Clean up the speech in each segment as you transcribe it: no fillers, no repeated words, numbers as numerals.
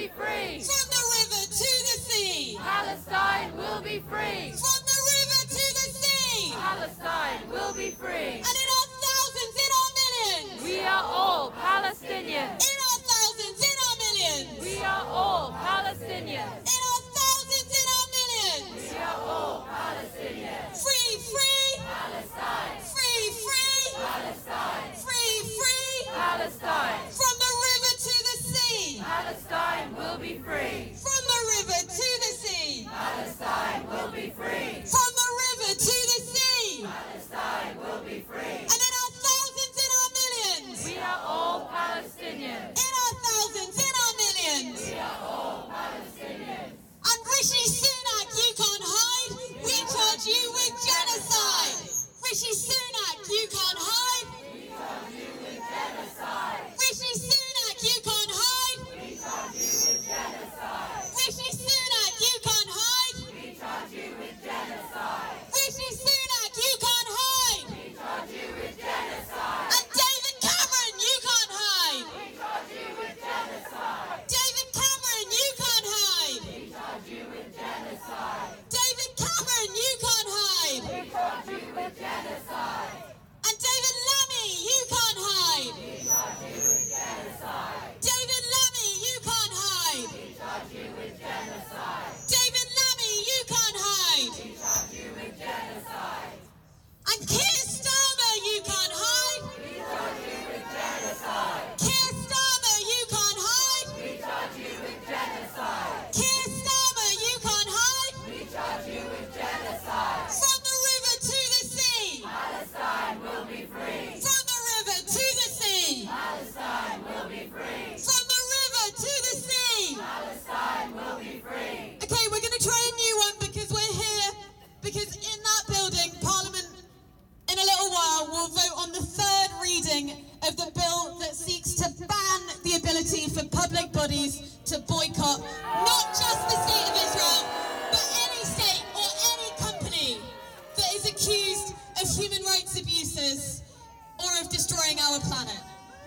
be free. From the river to the sea. Palestine will be free. From the river to the sea. Palestine will be free. And in our thousands, in our millions. We are all Palestinians. In our thousands, in our millions. We are all Palestinians. In our thousands, in our millions. We are all Palestinians. Free, free. Palestine. Free, free. Palestine. Free, free. Palestine. From the river to the sea. Palestine will be free. From the river to the sea. Palestine will be free. From the river to the sea. Palestine will be free. And in our thousands, in our millions. We are all Palestinians. In our thousands, in our millions. We are all Palestinians. And Rishi Sunak, you can't hide. We charge you with genocide. Rishi Sunak, you can't hide. We charge you with genocide. Rishi Sunak, you can't hide. We charge you with genocide. Rishi Sunak, you can't hide. We charge you with genocide. Rishi Sunak, you can't hide. We charge you with genocide. And David Cameron, you can't hide. We charge you with genocide. David Cameron, you can't hide. We charge you with genocide. David Cameron, you can't hide. We charge you with genocide. And David Lammy, you can't hide. We charge you with genocide. David Lammy, you can't hide. We charge you with genocide. David Lammy, you can't hide. We charge you with genocide. And Keir Starmer, you can't hide. We charge you with genocide. Keir Starmer, you can't hide. We charge you with genocide. Keir Starmer, you can't hide. We charge you with genocide. From the river to the sea. Palestine will be free. From the river to the sea. Palestine will be free. From the river to the sea. Palestine will be free. Okay, we're going to try a new one because we're here. Because in that building, Parliament, in a little while, will vote on the third reading of the bill that seeks to ban the ability for public bodies to boycott not just the state of Israel, but any state or any company that is accused of human rights abuses or of destroying our planet.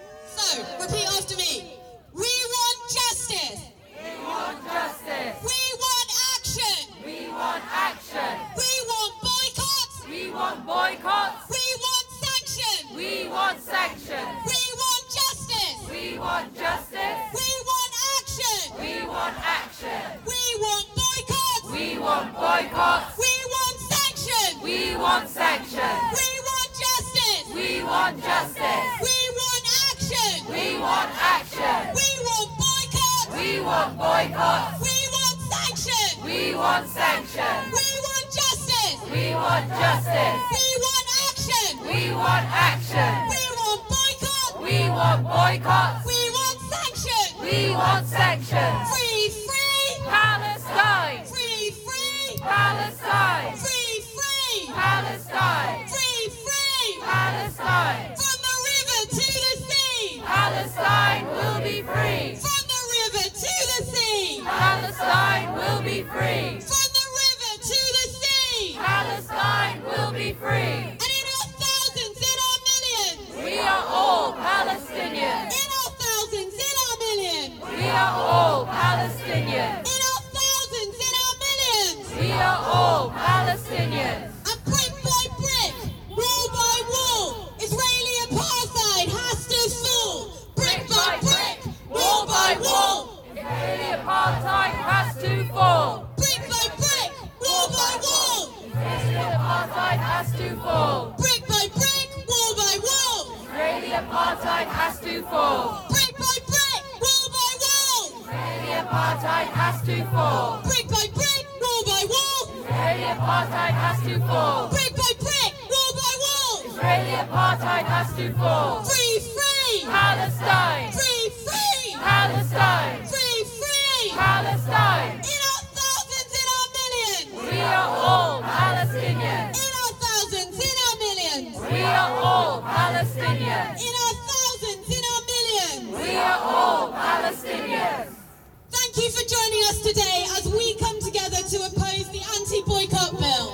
So, repeat after me. We want justice. We want justice. We want action. We want action. We want boycotts. We want boycotts. We want sanctions. We want sanctions. We want justice. We want justice. We want action. We want action. We want boycotts. We want boycotts. We want sanctions. We want sanctions. We want justice. We want justice. We want action. We want action. We want boycotts. We want boycotts. We want sanctions. We want sanctions. We want justice. We want justice. We want action. We want action. We want boycotts. We want boycotts. We want sanctions. We want sanctions. Free, free. Palestine. Free, free. Palestine. Free, free. Palestine. Free, free. Palestine. From the river to the sea. Palestine will be free. From the river to the sea. Palestine will be free. From the river to the sea. Palestine will be free. And in our thousands, in our millions. We are all Palestinians. In our thousands, in our millions. We are all Palestinians. In our thousands, in our millions. We are all Palestinians. And brick by brick, wall by wall, Israeli apartheid has to fall. Brick by brick, wall by wall. Israeli apartheid has to fall. Brick by brick, wall by wall. Israeli apartheid has to fall. Brick by brick, wall by wall. Israeli apartheid has to fall. Brick by brick, wall by wall. Israeli apartheid has to fall. Brick by brick, wall by wall. Israeli apartheid has to fall. Brick by brick, wall by wall. Israeli apartheid has to fall. Free, free. Palestine. Free, free. Palestine. Free, free. Palestine. In our thousands, in our millions. We are all Palestinians. In our thousands, in our millions. We are all Palestinians. In our thousands, in our millions. We are all Palestinians. Thank you for joining us today as we come together to oppose the anti-boycott bill.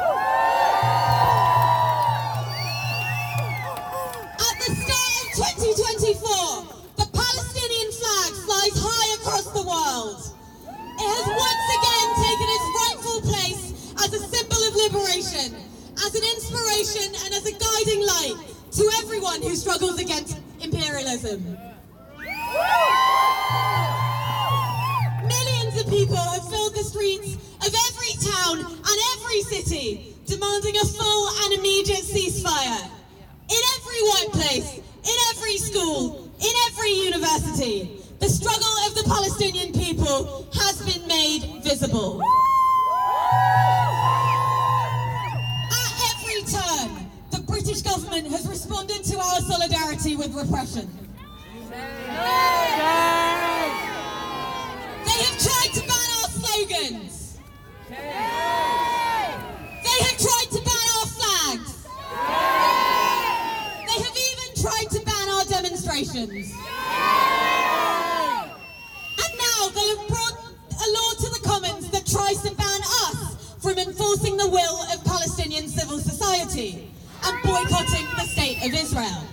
At the start of 2024, the Palestinian flag flies high across the world. as an inspiration and as a guiding light to everyone who struggles against imperialism. Millions of people have filled the streets of every town and every city, demanding a full and immediate ceasefire. In every workplace, in every school, in every university, the struggle of the Palestinian people has been made visible. At every turn, the British government has responded to our solidarity with repression. They have tried to ban our slogans. They have tried to ban our flags. They have even tried to ban our demonstrations. And now they have brought a law to the Commons that tries to ban us from enforcing the will of Palestinian civil society and boycotting the State of Israel.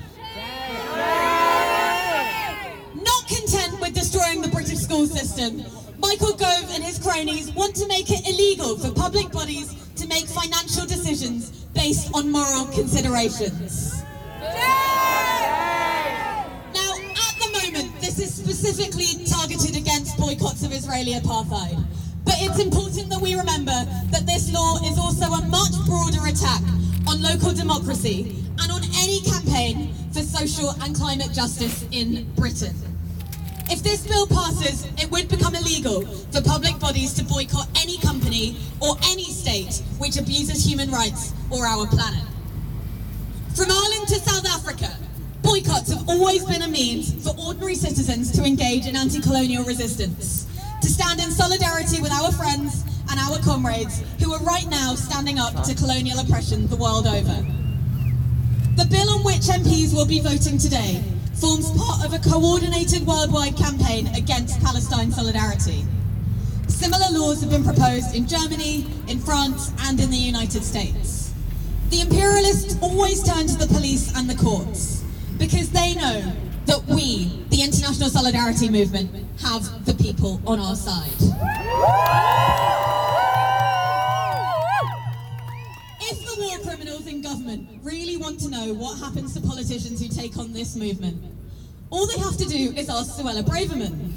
Not content with destroying the British school system, Michael Gove and his cronies want to make it illegal for public bodies to make financial decisions based on moral considerations. Now, at the moment, this is specifically targeted against boycotts of Israeli apartheid. But it's important that we remember that this law is also a much broader attack on local democracy and on any campaign for social and climate justice in Britain. If this bill passes, it would become illegal for public bodies to boycott any company or any state which abuses human rights or our planet. From Ireland to South Africa, boycotts have always been a means for ordinary citizens to engage in anti-colonial resistance, to stand in solidarity with our friends and our comrades who are right now standing up to colonial oppression the world over. The bill on which MPs will be voting today forms part of a coordinated worldwide campaign against Palestine solidarity. Similar laws have been proposed in Germany, in France, and in the United States. The imperialists always turn to the police and the courts because they know that we, the international solidarity movement, have the people on our side. If the war criminals in government really want to know what happens to politicians who take on this movement, all they have to do is ask Suella Braverman.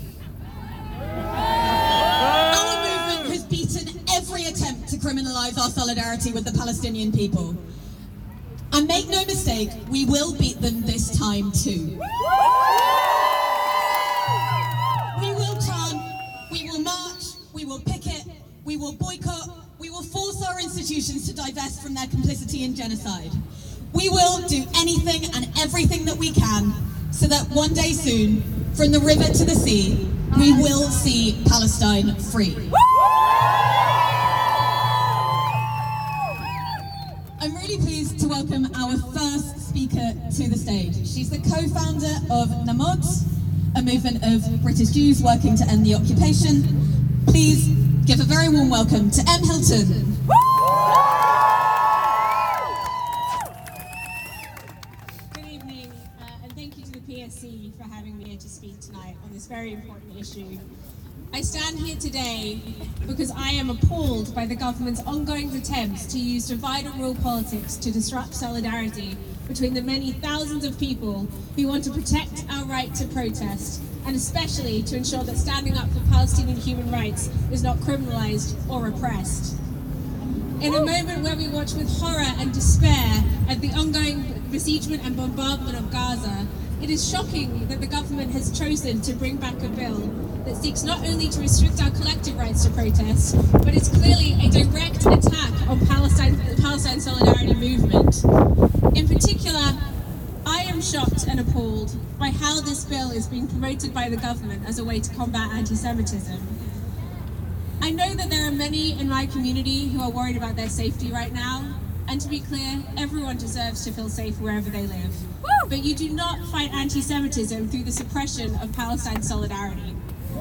Our movement has beaten every attempt to criminalise our solidarity with the Palestinian people. And make no mistake, we will beat them this time too. We will chant, we will march, we will picket, we will boycott, we will force our institutions to divest from their complicity in genocide. We will do anything and everything that we can so that one day soon, from the river to the sea, we will see Palestine free. I'm really pleased to welcome our first speaker to the stage. She's the co-founder of Namod, a movement of British Jews working to end the occupation. Please give a very warm welcome to Em Hilton. Good evening, and thank you to the PSC for having me here to speak tonight on this very important issue. I stand here today because I am appalled by the government's ongoing attempts to use divide and rule politics to disrupt solidarity between the many thousands of people who want to protect our right to protest, and especially to ensure that standing up for Palestinian human rights is not criminalized or repressed. In a moment where we watch with horror and despair at the ongoing besiegement and bombardment of Gaza, it is shocking that the government has chosen to bring back a bill that seeks not only to restrict our collective rights to protest, but is clearly a direct attack on the Palestine Solidarity movement. In particular, I am shocked and appalled by how this bill is being promoted by the government as a way to combat anti-Semitism. I know that there are many in my community who are worried about their safety right now, and to be clear, everyone deserves to feel safe wherever they live. But you do not fight anti-Semitism through the suppression of Palestine solidarity.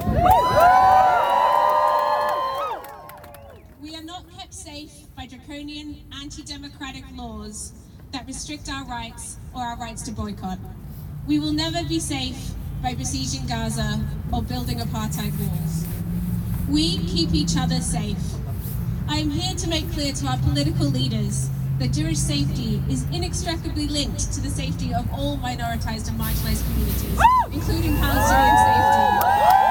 We are not kept safe by draconian, anti-democratic laws that restrict our rights or our rights to boycott. We will never be safe by besieging Gaza or building apartheid walls. We keep each other safe. I am here to make clear to our political leaders that Jewish safety is inextricably linked to the safety of all minoritized and marginalized communities, including Palestinian safety.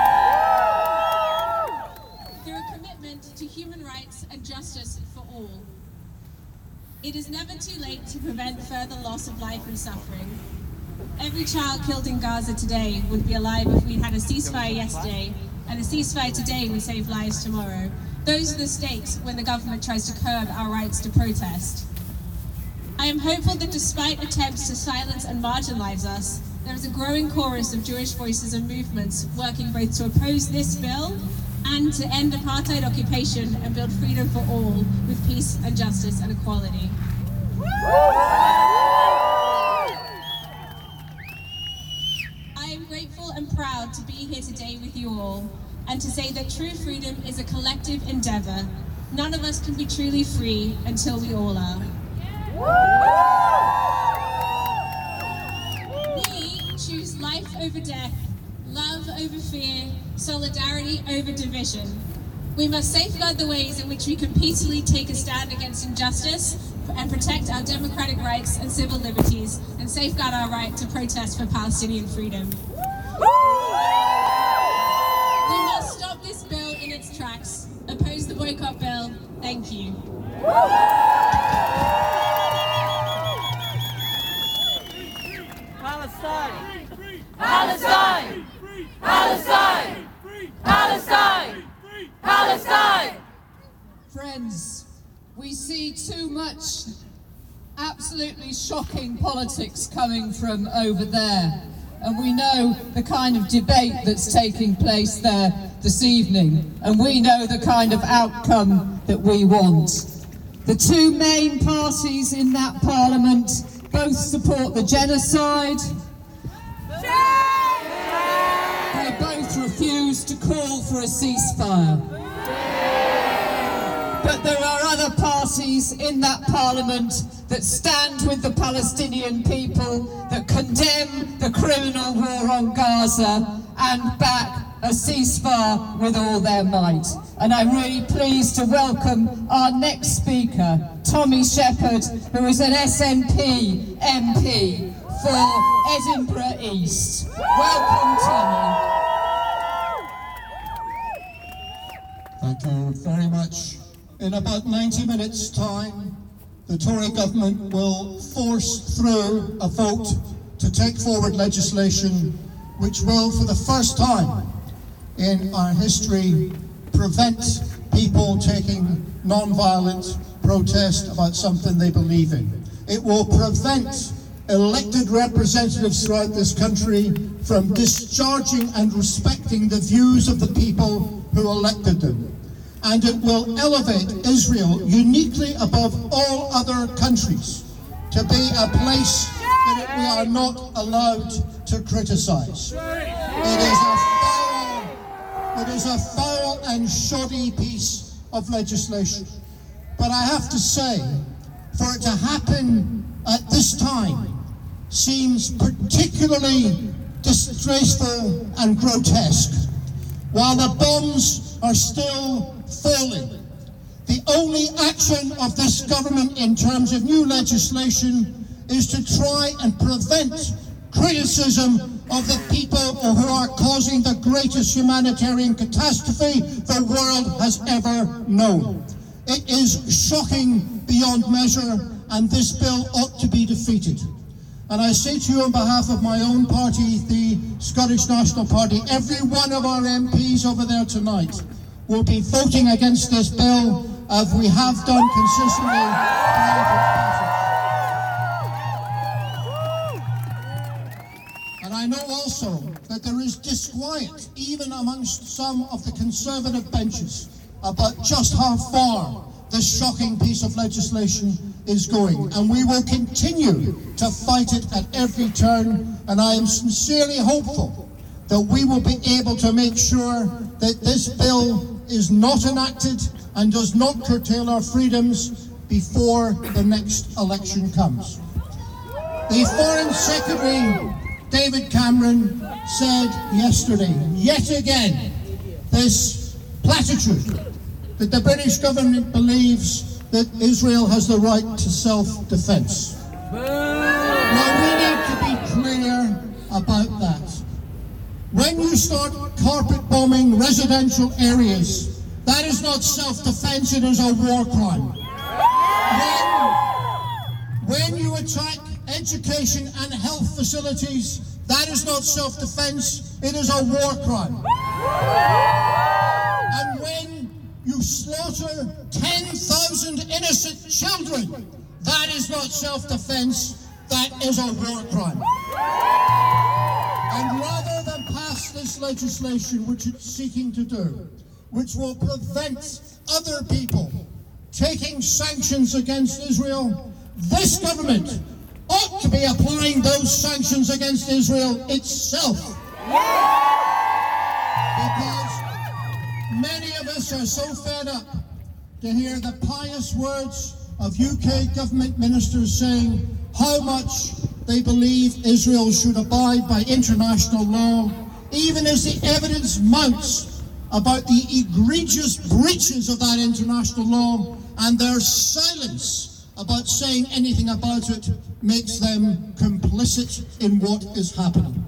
Through a commitment to human rights and justice for all. It is never too late to prevent further loss of life and suffering. Every child killed in Gaza today would be alive if we'd had a ceasefire yesterday, and a ceasefire today would save lives tomorrow. Those are the stakes when the government tries to curb our rights to protest. I am hopeful that despite attempts to silence and marginalize us, there is a growing chorus of Jewish voices and movements working both to oppose this bill and to end apartheid occupation and build freedom for all with peace and justice and equality. I am grateful and proud to be here today with you all and to say that true freedom is a collective endeavor. None of us can be truly free until we all are. We choose life over death, love over fear, solidarity over division. We must safeguard the ways in which we can peacefully take a stand against injustice and protect our democratic rights and civil liberties and safeguard our right to protest for Palestinian freedom. We must stop this bill in its tracks. Oppose the boycott bill. Thank you. Palestine! Palestine! Palestine! Palestine! Palestine! Friends, we see too much absolutely shocking politics coming from over there. And we know the kind of debate that's taking place there this evening. And we know the kind of outcome that we want. The two main parties in that parliament both support the genocide. They both refuse to call for a ceasefire. But there are other parties in that parliament that stand with the Palestinian people, that condemn the criminal war on Gaza and back a ceasefire with all their might. And I'm really pleased to welcome our next speaker, Tommy Shepherd, who is an SNP MP for Edinburgh East. Welcome, Tommy. Thank you very much. In about 90 minutes' time, the Tory government will force through a vote to take forward legislation which will, for the first time in our history, prevent people taking non-violent protest about something they believe in. It will prevent elected representatives throughout this country from discharging and respecting the views of the people who elected them. And it will elevate Israel uniquely above all other countries to be a place that we are not allowed to criticize. It is a foul and shoddy piece of legislation. But I have to say, for it to happen at this time seems particularly disgraceful and grotesque. While the bombs are still falling, the only action of this government in terms of new legislation is to try and prevent criticism of the people who are causing the greatest humanitarian catastrophe the world has ever known. It is shocking beyond measure, and this bill ought to be defeated. And I say to you on behalf of my own party, the Scottish National Party, every one of our MPs over there tonight will be voting against this bill, as we have done consistently prior to its passage. And I know also that there is disquiet, even amongst some of the Conservative benches, about just how far this shocking piece of legislation is going. And we will continue to fight it at every turn, and I am sincerely hopeful that we will be able to make sure that this bill is not enacted and does not curtail our freedoms before the next election comes. The Foreign Secretary, David Cameron, said yesterday, yet again, this platitude that the British government believes that Israel has the right to self-defense. Now, we need to be clear about that. When you start carpet bombing residential areas, that is not self-defense, it is a war crime. When you attack education and health facilities, that is not self-defense, it is a war crime. And when you slaughter 10,000 innocent children, that is not self-defense, that is a war crime. And rather than pass this legislation, which it's seeking to do, which will prevent other people taking sanctions against Israel, this government ought to be applying those sanctions against Israel itself. Because many of us are so fed up to hear the pious words of UK government ministers saying how much they believe Israel should abide by international law, even as the evidence mounts about the egregious breaches of that international law, and their silence about saying anything about it makes them complicit in what is happening.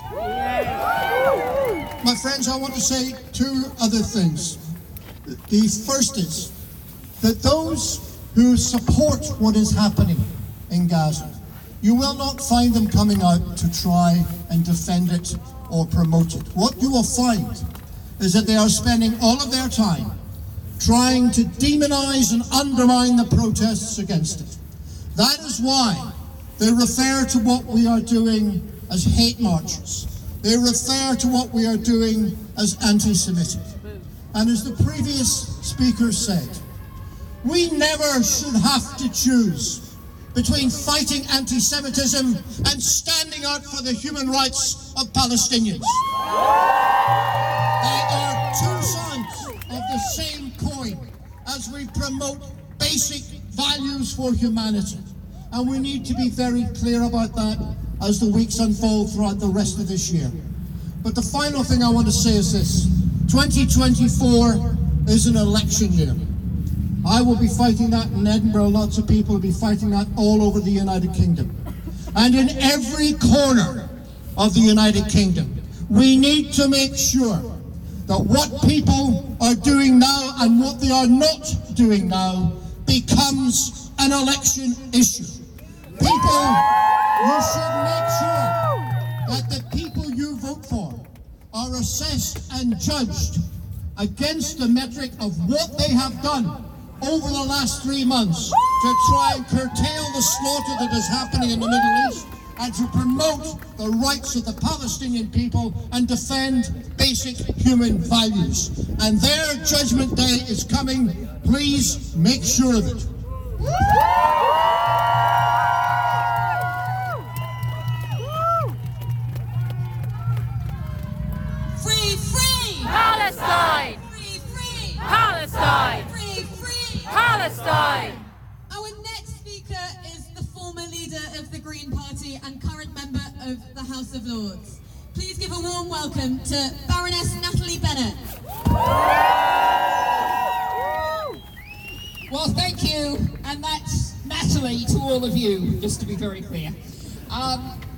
My friends, I want to say two other things. The first is that those who support what is happening in Gaza, you will not find them coming out to try and defend it or promote it. What you will find is that they are spending all of their time trying to demonize and undermine the protests against it. That is why they refer to what we are doing as hate marches. They refer to what we are doing as anti-Semitic. And as the previous speaker said, we never should have to choose between fighting anti-Semitism and standing out for the human rights of Palestinians. They are two sides of the same coin as we promote basic values for humanity. And we need to be very clear about that as the weeks unfold throughout the rest of this year. But the final thing I want to say is this. 2024 is an election year. I will be fighting that in Edinburgh. Lots of people will be fighting that all over the United Kingdom. And in every corner of the United Kingdom, we need to make sure that what people are doing now and what they are not doing now becomes an election issue. People, you should make sure that the people you vote for are assessed and judged against the metric of what they have done over the last 3 months to try and curtail the slaughter that is happening in the Middle East and to promote the rights of the Palestinian people and defend basic human values. And their judgment day is coming. Please make sure of it. Free, free! Palestine! Free, free! Palestine! Free, free! Palestine! Our next speaker is the former leader of the Green Party and current member of the House of Lords. Please give a warm welcome to Baroness Natalie Bennett. Well, thank you, and that's Natalie to all of you, just to be very clear. I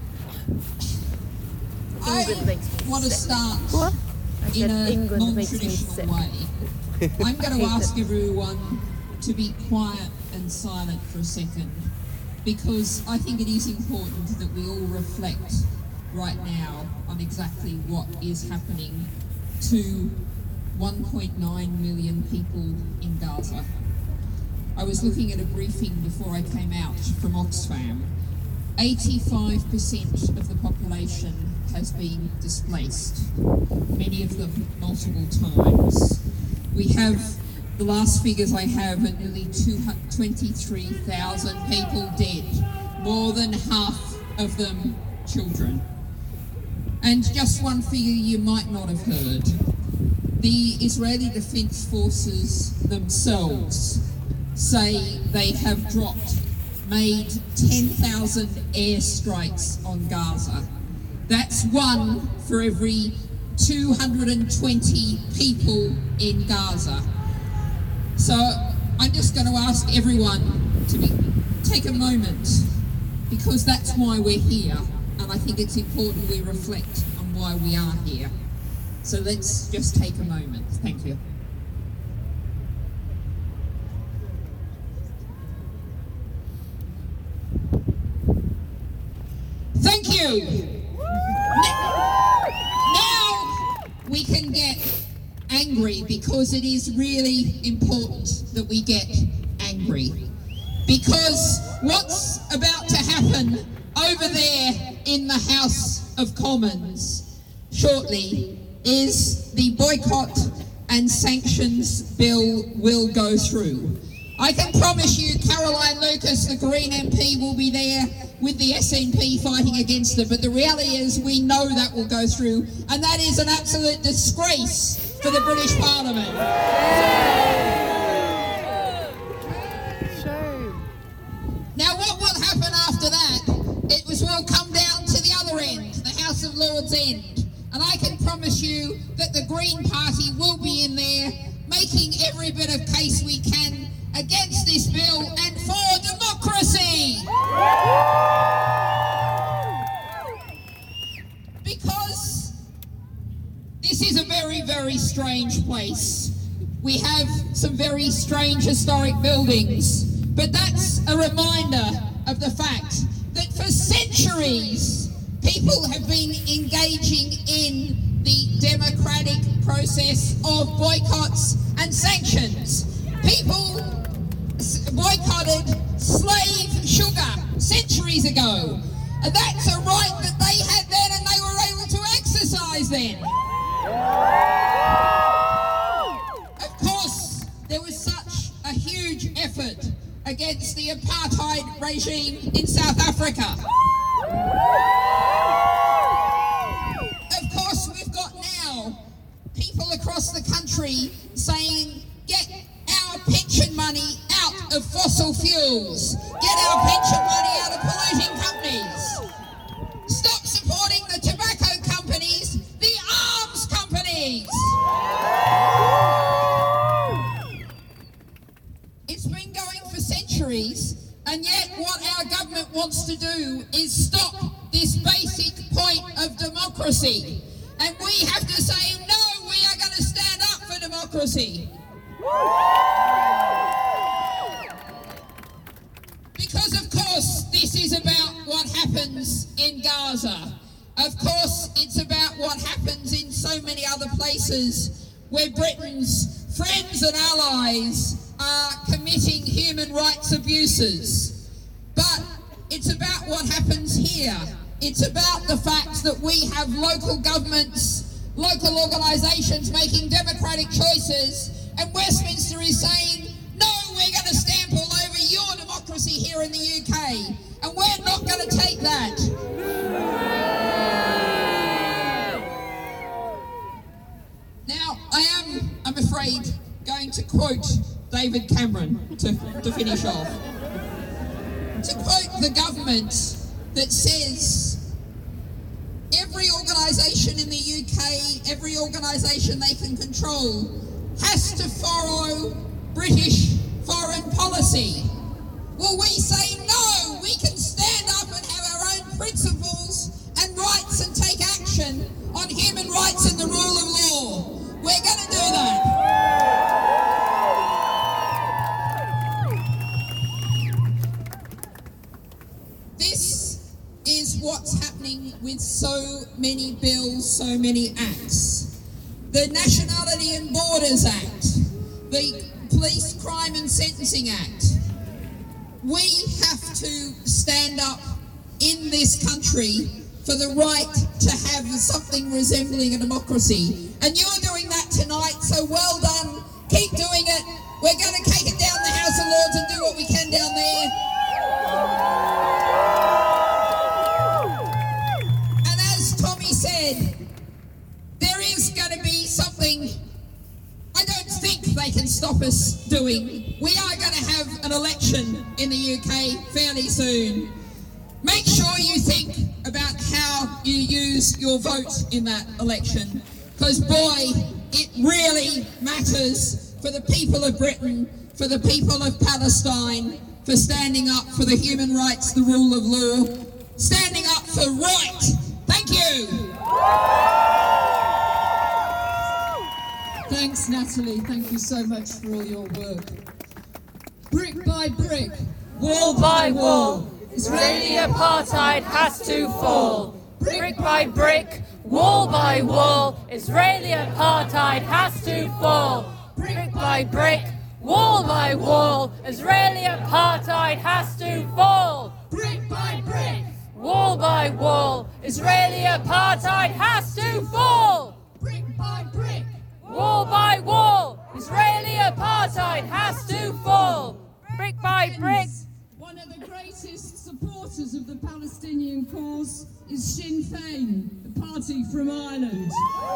want to start in a non-traditional way. I'm going to ask everyone to be quiet and silent for a second, because I think it is important that we all reflect right now on exactly what is happening to 1.9 million people in Gaza. I was looking at a briefing before I came out from Oxfam. 85% of the population has been displaced, many of them multiple times. We have, the last figures I have are nearly 23,000 people dead, more than half of them children. And just one figure you might not have heard. The Israeli Defense Forces themselves say they have made 10,000 airstrikes on Gaza. That's one for every 220 people in Gaza. So I'm just going to ask everyone to take a moment, because that's why we're here, and I think it's important we reflect on why we are here. So let's just take a moment. Thank you. Thank you. Now we can get angry, because it is really important that we get angry. Because what's about to happen over there in the House of Commons shortly is the boycott and sanctions bill will go through. I can promise you Caroline Lucas, the Green MP, will be there with the SNP fighting against it, but the reality is we know that will go through, and that is an absolute disgrace for the British Parliament. Now what will happen after that? It will come down to the other end, the House of Lords end, and I can promise you that the Green Party will be in there making every bit of case we can against this bill and for democracy. Because this is a very, very strange place. We have some very strange historic buildings, but that's a reminder of the fact that for centuries people have been engaging in the democratic process of boycotts and sanctions. People boycotted slave sugar centuries ago. And that's a right that they had then and they were able to exercise then. Of course, there was such a huge effort against the apartheid regime in South Africa. Of course, we've got now people across the country saying, get our pension money out of fossil fuels. Get our pension money out of polluting companies. Stop supporting the tobacco companies, the arms companies. It's been going for centuries, and yet what our government wants to do is stop this basic point of democracy. And we have to say, no, we are going to stand up for democracy. Because of course this is about what happens in Gaza. Of course it's about what happens in so many other places where Britain's friends and allies are committing human rights abuses. But it's about what happens here. It's about the fact that we have local governments, local organisations making democratic choices, and Westminster is saying, no, we're going to stamp all over your democracy here in the UK, and we're not going to take that. Now, I'm afraid, going to quote David Cameron to finish off. To quote the government that says, every organisation in the UK, every organisation they can control, has to follow British foreign policy. Well, we say no, we can stand up and have our own principles and rights and take action on human rights and the rule of law. We're going to do that. This is what's happening with so many bills, so many acts. The Nationality and Borders Act, the Police Crime and Sentencing Act. We have to stand up in this country for the right to have something resembling a democracy. And you're doing that tonight, so well done. Keep doing it. We're going to take it down the House of Lords and do what we can down there. And as Tommy said, there is going to be something I don't think they can stop us doing. We are going to have an election in the UK fairly soon. Make sure you think about how you use your vote in that election, because boy, it really matters for the people of Britain, for the people of Palestine, for standing up for the human rights, the rule of law, standing up for right. Thank you. Thanks, Natalie. Thank you so much for all your work. Brick by brick, Wall by wall, Israeli apartheid has to fall. Brick by brick, wall by wall, Israeli apartheid has to fall. Brick by brick, wall by wall, Israeli apartheid has to fall. brick by brick, Wall by wall, Israeli apartheid has to fall. brick by brick. Wall by wall, Israeli apartheid has to fall. Brick by brick. One of the greatest supporters of the Palestinian cause is Sinn Féin, the party from Ireland.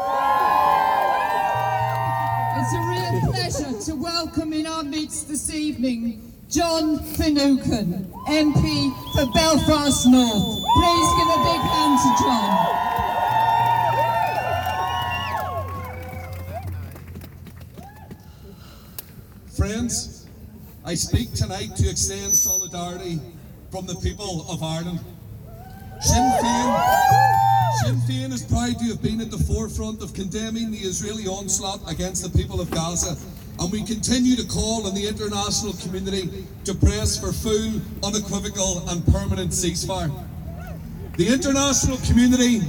It's a real pleasure to welcome in our midst this evening John Finucane, MP for Belfast North. Please give a big hand to John. Friends, I speak tonight to extend solidarity from the people of Ireland. Sinn Féin is proud to have been at the forefront of condemning the Israeli onslaught against the people of Gaza, and we continue to call on the international community to press for full, unequivocal and permanent ceasefire. The international community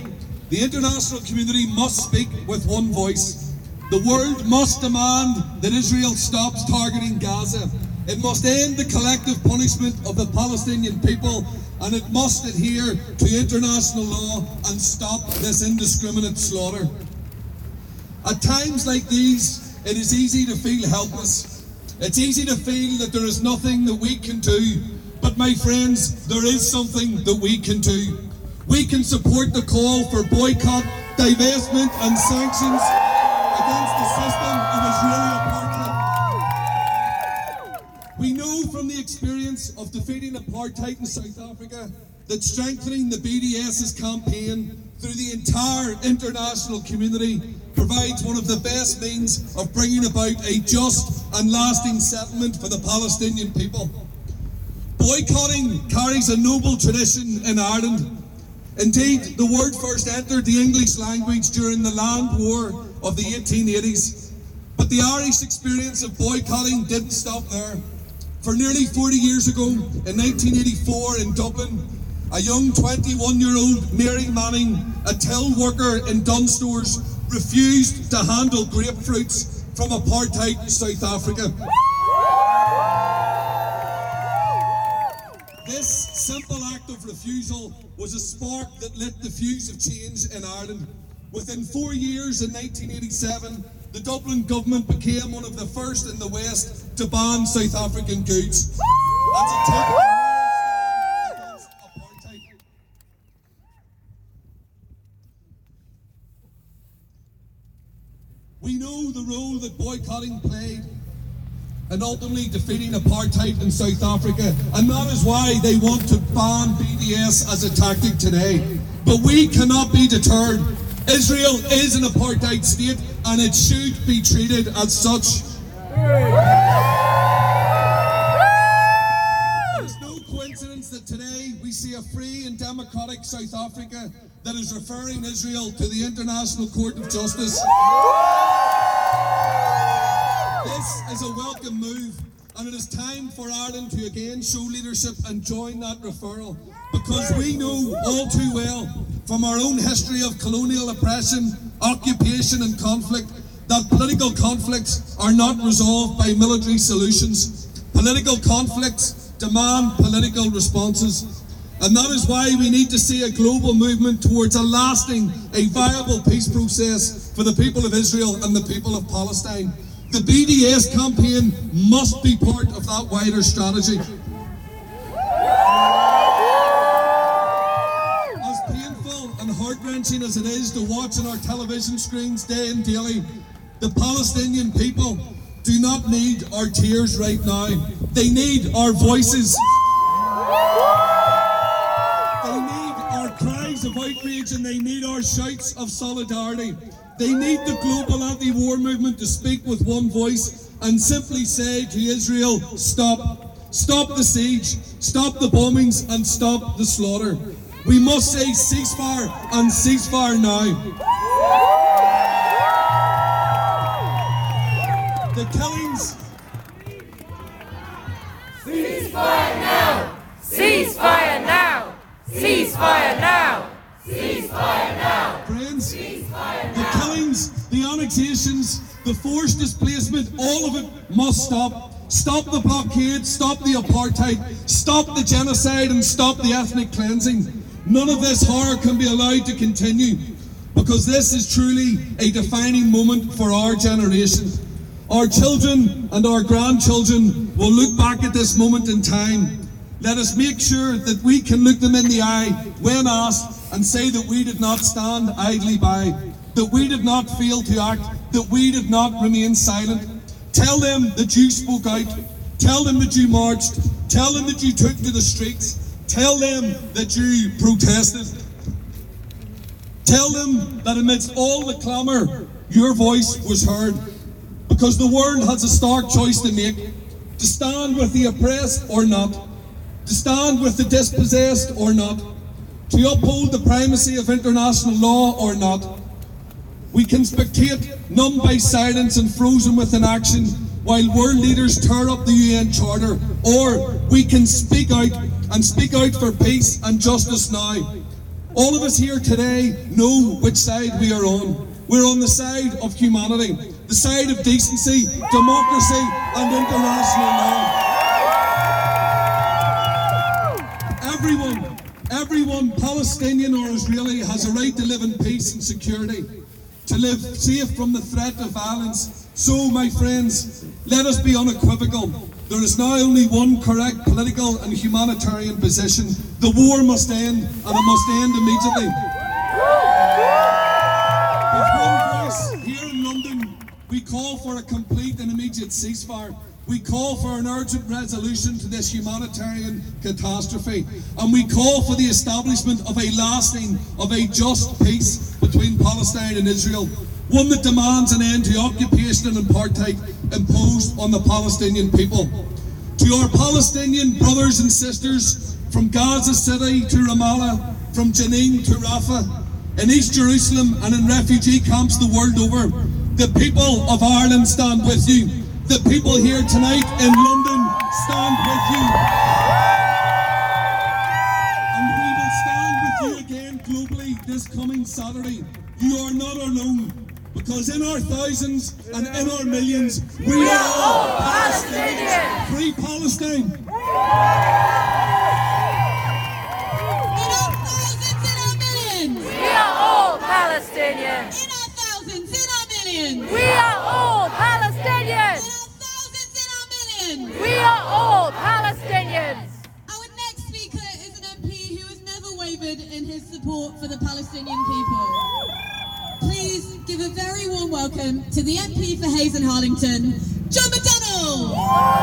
must speak with one voice. The world must demand that Israel stops targeting Gaza. It must end the collective punishment of the Palestinian people, and it must adhere to international law and stop this indiscriminate slaughter. At times like these, it is easy to feel helpless. It's easy to feel that there is nothing that we can do. But my friends, there is something that we can do. We can support the call for boycott, divestment and sanctions against the system of Israeli apartheid. We know from the experience of defeating apartheid in South Africa that strengthening the BDS's campaign through the entire international community provides one of the best means of bringing about a just and lasting settlement for the Palestinian people. Boycotting carries a noble tradition in Ireland. Indeed, the word first entered the English language during the Land War of the 1880s. But the Irish experience of boycotting didn't stop there. For nearly 40 years ago, in 1984 in Dublin, a young 21-year-old Mary Manning, a till worker in Dunstores, refused to handle grapefruits from apartheid South Africa. This simple act of refusal was a spark that lit the fuse of change in Ireland. Within 4 years, in 1987, the Dublin government became one of the first in the West to ban South African goods. That's a total against apartheid. We know the role that boycotting played and ultimately defeating apartheid in South Africa, and that is why they want to ban BDS as a tactic today. But we cannot be deterred. Israel is an apartheid state and it should be treated as such. It is no coincidence that today we see a free and democratic South Africa that is referring Israel to the International Court of Justice. This is a welcome move, and it is time for Ireland to again show leadership and join that referral, because we know all too well from our own history of colonial oppression, occupation and conflict that political conflicts are not resolved by military solutions. Political conflicts demand political responses, and that is why we need to see a global movement towards a lasting, a viable peace process for the people of Israel and the people of Palestine. The BDS campaign must be part of that wider strategy. As painful and heart-wrenching as it is to watch on our television screens day and daily, the Palestinian people do not need our tears right now. They need our voices. They need our cries of outrage, and they need our shouts of solidarity. They need the global anti-war movement to speak with one voice and simply say to Israel, stop. Stop the siege, stop the bombings, and stop the slaughter. We must say ceasefire, and ceasefire now. The killings... Ceasefire now! Ceasefire now! Ceasefire now! Ceasefire now! Friends, the killings, the annexations, the forced displacement, all of it must stop. Stop the blockade, stop the apartheid, stop the genocide, and stop the ethnic cleansing. None of this horror can be allowed to continue, because this is truly a defining moment for our generation. Our children and our grandchildren will look back at this moment in time. Let us make sure that we can look them in the eye when asked and say that we did not stand idly by, that we did not fail to act, that we did not remain silent. Tell them that you spoke out. Tell them that you marched. Tell them that you took to the streets. Tell them that you protested. Tell them that amidst all the clamour, your voice was heard. Because the world has a stark choice to make. To stand with the oppressed or not. To stand with the dispossessed or not. To uphold the primacy of international law or not. We can spectate, numb by silence and frozen with inaction, while world leaders tear up the UN Charter. Or we can speak out, and speak out for peace and justice now. All of us here today know which side we are on. We're on the side of humanity, the side of decency, democracy, and international law. Everyone, Palestinian or Israeli, has a right to live in peace and security, to live safe from the threat of violence. So, my friends, let us be unequivocal. There is now only one correct political and humanitarian position. The war must end, and it must end immediately. With one voice, here in London, we call for a complete and immediate ceasefire. We call for an urgent resolution to this humanitarian catastrophe, and we call for the establishment of a lasting, of a just peace between Palestine and Israel, one that demands an end to occupation and apartheid imposed on the Palestinian people. To our Palestinian brothers and sisters from Gaza City to Ramallah, from Jenin to Rafah, in East Jerusalem and in refugee camps the world over, the people of Ireland stand with you. The people here tonight in London stand with you. And we will stand with you again globally this coming Saturday. You are not alone, because in our thousands and in our millions, we are all Palestinians. Free Palestine. In our thousands, in our millions. We are all Palestinians. In our thousands, in our millions. We are all Palestinians. We are all Palestinians. Our next speaker is an MP who has never wavered in his support for the Palestinian people. Please give a very warm welcome to the MP for Hayes and Harlington, John McDonnell.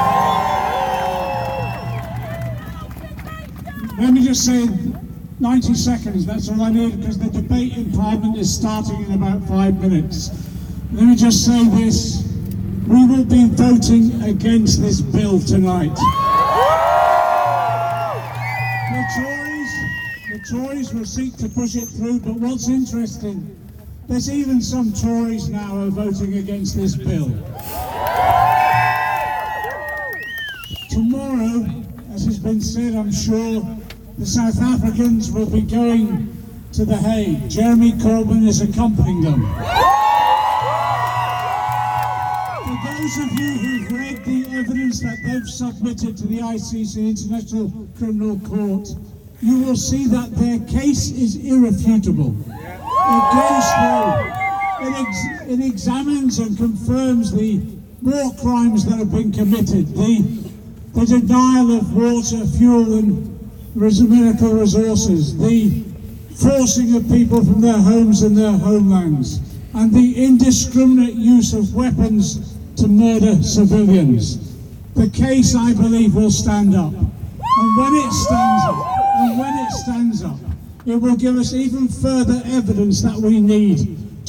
Let me just say 90 seconds, that's all I need, because the debate in Parliament is starting in about 5 minutes. Let me just say this. We will be voting against this bill tonight. The Tories will seek to push it through, but what's interesting, there's even some Tories now are voting against this bill. Tomorrow, as has been said, I'm sure, the South Africans will be going to The Hague. Jeremy Corbyn is accompanying them. For those of you who've read the evidence that they've submitted to the ICC, International Criminal Court, you will see that their case is irrefutable. It goes through, it examines and confirms the war crimes that have been committed, the denial of water, fuel and medical resources, the forcing of people from their homes and their homelands, and the indiscriminate use of weapons to murder civilians. The case, I believe, will stand up. And when it stands up, it will give us even further evidence that we need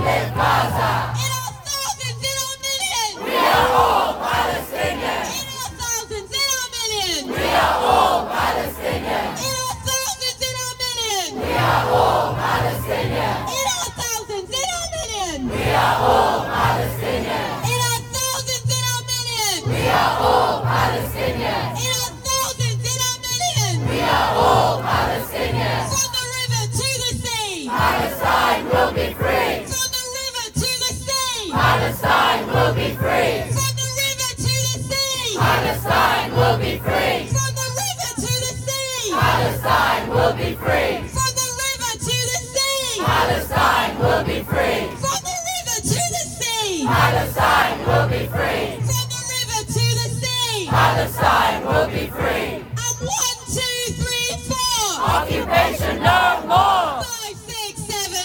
long-live Gaza! In our thousands, in our millions! We are all Palestinians! In our thousands, in our millions! We are all Palestinians! In our thousands, in our millions! We are all Palestinians! In our thousands, in our millions! We are all Palestinians! In our thousands, in our millions! We are all Palestinians! In our thousands, in our millions! We are all Palestinians! From the river to the sea! Palestine will be free! From the river to the sea! Palestine will be free! From the river to the sea! Palestine will be free! From the river to the sea! Palestine will be free! From the river to the sea! Palestine will be free! From the river to the sea! Palestine will be free! From the river to the sea! Palestine will be free! And 1, 2, 3, 4! Occupation no more! 5, 6,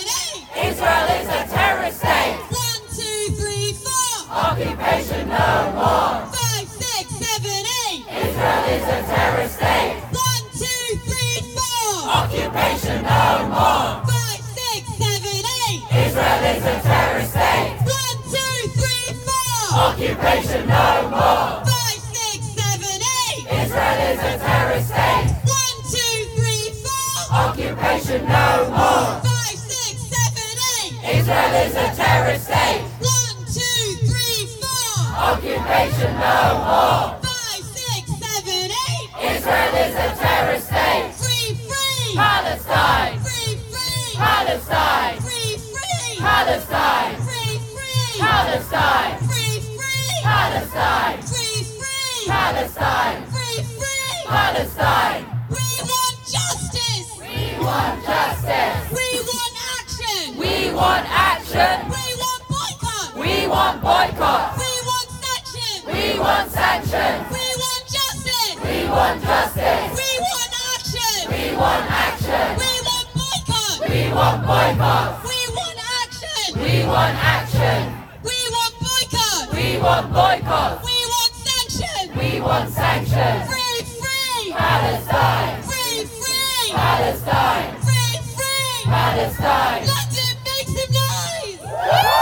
7, 8! Israel is a terrorist state! 1, 2, 3, 4! Occupation no more! 5, 6, 7, 8! Israel is a terrorist state! 1, 2, 3, 4! Occupation no more! 5, 6, 7, 8! Israel is a terrorist state! 1, 2, 3, 4! Occupation no more! 5, 6, 7, 8! Israel is a terrorist state! 1, 2, 3, 4! Occupation no more! 5, 6, 7, 8! Israel is a terrorist state! 1, 2, 3, 4! Occupation no more! 5, 6, 7, 8! Israel is a terrorist state! Free, free! Palestine! Free, free! Palestine! Free, free! Palestine! Free, free! Palestine! Free, free! Palestine! Free, free! Palestine! Free, free! Palestine! We want justice! We want justice! We want action! We want action! We want boycott! We want boycott! We want sanctions! We want sanctions! We want justice! We want justice! We want action! We want action! We want boycott! We want boycott! We want action! We want action! We want boycott! We want boycott! We want sanctions! We want sanctions! Free, free! Palestine! Free, free! Palestine! Free, free! Palestine! London, make some noise!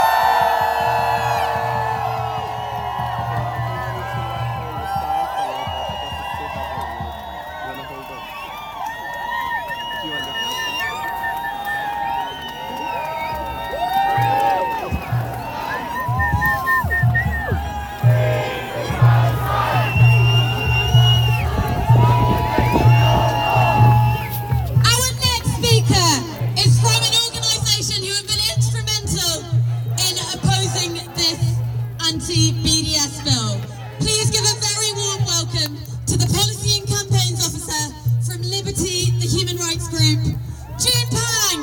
Our next speaker is from an organisation who have been instrumental in opposing this anti-BDS bill. Please give a very warm welcome to the Policy and Campaigns Officer from Liberty, the human rights group, June Pang.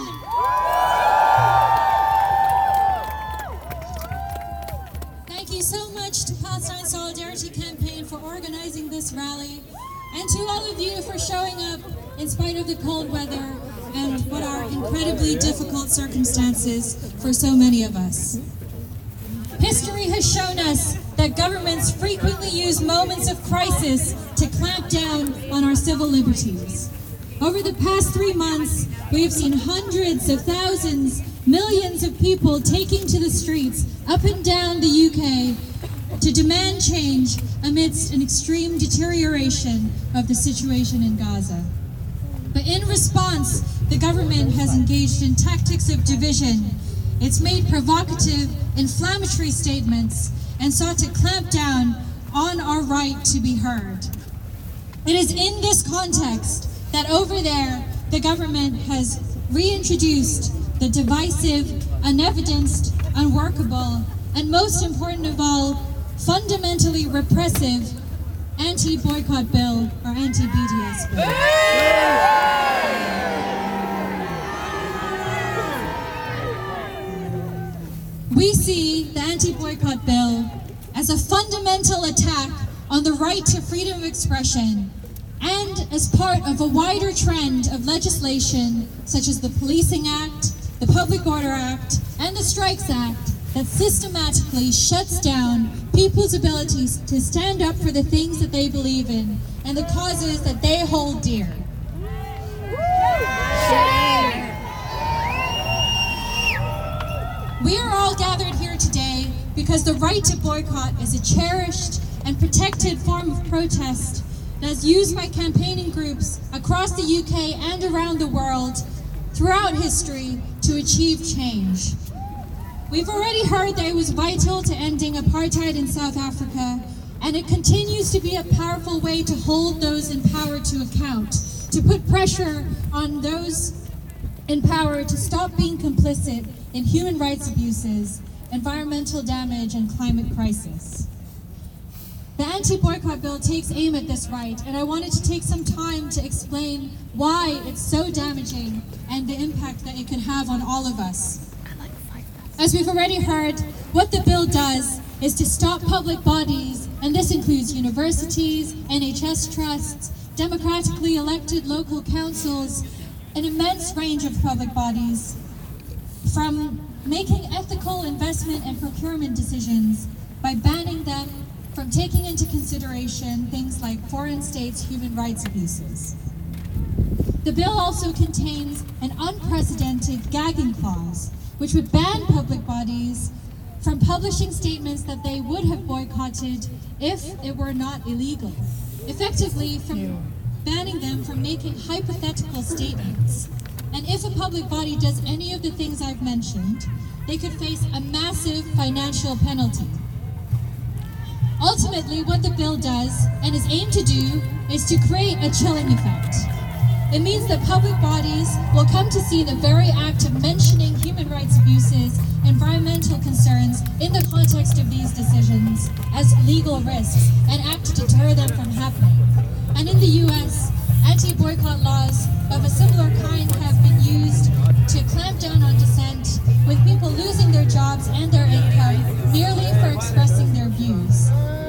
Thank you so much to Palestine Solidarity Campaign for organizing this rally, and to all of you for showing up in spite of the cold weather and what are incredibly difficult circumstances for so many of us. History has shown us that governments frequently use moments of crisis to clamp down on our civil liberties. Over the past 3 months, we have seen hundreds of thousands, millions of people taking to the streets up and down the UK to demand change amidst an extreme deterioration of the situation in Gaza. But in response, the government has engaged in tactics of division. It's made provocative, inflammatory statements and sought to clamp down on our right to be heard. It is in this context that over there, the government has reintroduced the divisive, unevidenced, unworkable, and most important of all, fundamentally repressive anti-boycott bill or anti-BDS bill. We see the anti-boycott bill as a fundamental attack on the right to freedom of expression and as part of a wider trend of legislation such as the Policing Act, the Public Order Act, and the Strikes Act that systematically shuts down people's abilities to stand up for the things that they believe in and the causes that they hold dear. We are all gathered here today because the right to boycott is a cherished and protected form of protest that is used by campaigning groups across the UK and around the world throughout history to achieve change. We've already heard that it was vital to ending apartheid in South Africa, and it continues to be a powerful way to hold those in power to account, to put pressure on those in power to stop being complicit in human rights abuses, environmental damage, and climate crisis. The anti-boycott bill takes aim at this right, and I wanted to take some time to explain why it's so damaging and the impact that it can have on all of us. As we've already heard, what the bill does is to stop public bodies, and this includes universities, NHS trusts, democratically elected local councils, an immense range of public bodies, from making ethical investment and procurement decisions by banning them from taking into consideration things like foreign states' human rights abuses. The bill also contains an unprecedented gagging clause, which would ban public bodies from publishing statements that they would have boycotted if it were not illegal, effectively from banning them from making hypothetical statements. And if a public body does any of the things I've mentioned, they could face a massive financial penalty. Ultimately, what the bill does, and is aimed to do, is to create a chilling effect. It means that public bodies will come to see the very act of mentioning human rights abuses, environmental concerns in the context of these decisions as legal risks and act to deter them from happening. And in the US, anti-boycott laws of a similar kind have been used to clamp down on dissent, with people losing their jobs and their income merely for expressing their views.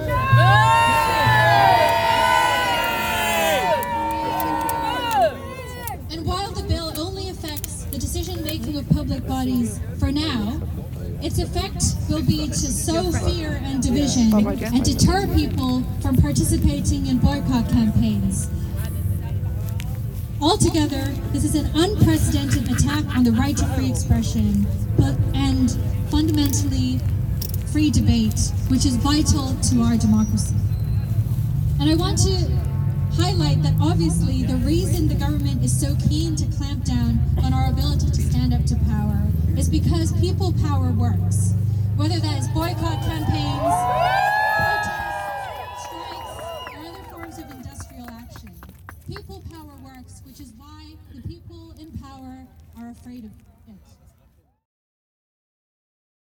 And while the bill only affects the decision-making of public bodies for now, its effect will be to sow fear and division and deter people from participating in boycott campaigns. Altogether, this is an unprecedented attack on the right to free expression and fundamentally free debate, which is vital to our democracy. And I want to highlight that obviously the reason the government is so keen to clamp down on our ability to stand up to power is because people power works. Whether that is boycott campaigns,